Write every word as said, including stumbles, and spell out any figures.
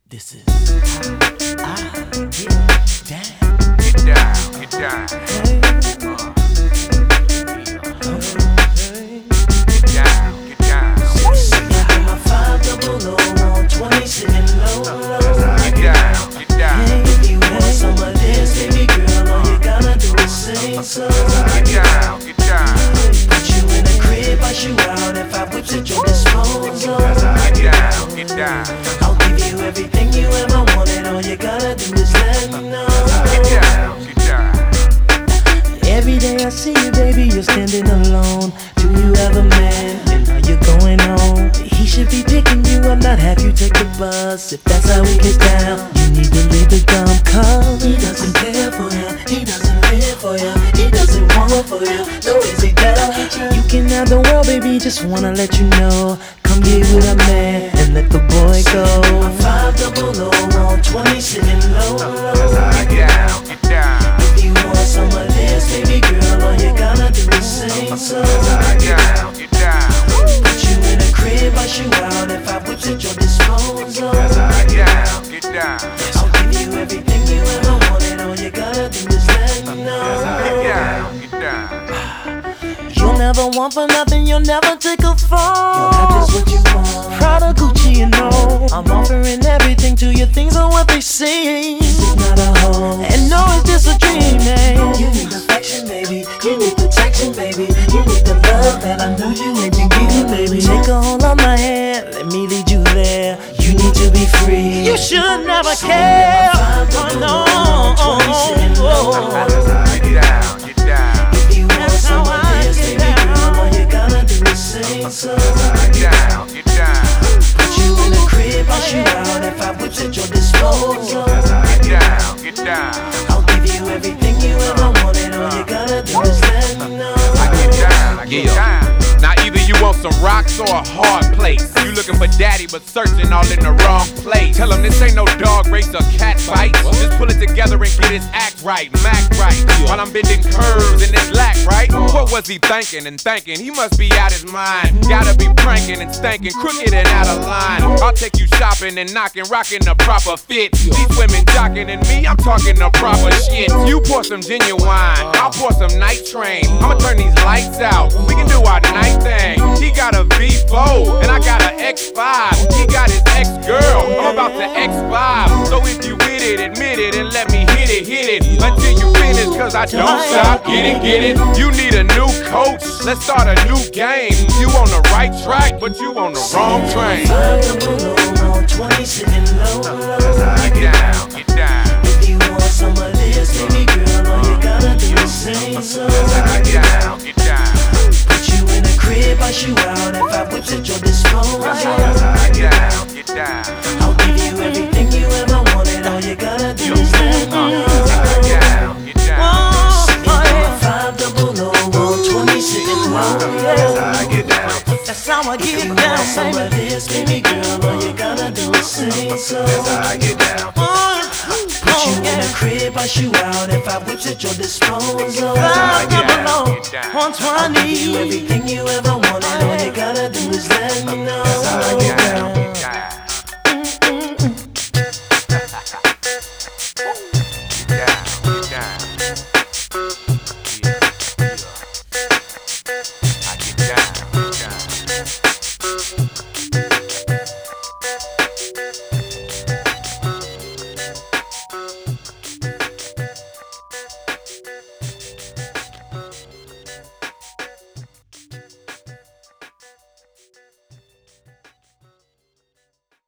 This is how I get down. Get down, get down. Hey. Uh, get down, get down. See how my five double O on twenty sitting low, low. Get down, get down. Hey, if you want some of this, baby girl, all you gotta do is sing so. Get down, get down. Put you in a crib, I shoot out if I whips at your disposal. Get down, get down. I'll give you everything you ever wanted, all you gotta do is let me know. Get down, get down. Every day I see you, baby, you're standing alone. Do you have a man, and are you going home? He should be picking you up, not have you take the bus. If that's how it gets down, you need to leave the dumb cause he doesn't care for you, he doesn't live for you, he doesn't want for you, no is he down with you? You can have the world, baby, just wanna let you know. Come get with a man and let the boy go. A five double O on twenty sitting low, low. Get down, get down. If you want some of this, baby girl, all you gotta do is sing so. Get down, get down. Put you in a crib, I shoot out if I whips at your disposal. Get down, get down. I'll give you everything you ever wanted, all you gotta do is let me know. Get down, get down. You'll never want for nothing, you'll never take a fall. You'll have just what you want. Prada, Gucci, you know. I'm offering everything to you, things are what they say. This is not a home, and no, it's just a dream, man. You need affection, baby. You need protection, baby. You need the love that I know you ain't been getting, baby. Take a hold of my hand, let me lead you there. You need to be free. You should never care. Oh no. Get down, get down. If you want some of this, baby girl, all you gotta do is sing so. Get down, get down. Put you in a crib, I shoot out if I whips at your disposal. Get down, get down. I'll give you everything you ever wanted, all you gotta do is let me know. I get down, I get down. Now either you want some rocks or a hard place. You looking for daddy but searching all in the wrong place. Tell him this ain't no dog race or cat fight. Just pull it together and get his act right, Mac right. While I'm bending curves in this lack, right? What was he thinking and thinking? He must be out his mind. Gotta be pranking and stanking, crooked and out of line. I'll take you shopping and knocking, rocking the proper fit. These women jocking and me, I'm talking the proper shit. You pour some genuine, I'll pour some night train. I'ma turn these lights out, we can do our night thing. He got a V four and I got an X five. He got his ex-girl, I'm about to X five. So if you with it, admit it and let me hit it, hit it until you finish, cause I don't stop. Get it, get it. You need a new coach, let's start a new game. You on the right track, but you on the wrong train. Five double O on twenty sitting low, low. Get down, get down. If you want some of this, baby girl, all you gotta do is sing so. Get down, get down. Put you in a crib, I shoot out if I whips at your disposal. Get down, get down. I'll give you everything you ever wanted, all you gotta do is let me know. Get down, get down. Five double O on twenty sitting low. Get down. That's how I get down, some of this, baby girl, all you gotta do is sing so. Get down. Put you in a crib, I shoot out if I whips at your disposal. Five double O on I'll give you everything you ever wanted, all you gotta do is let me know.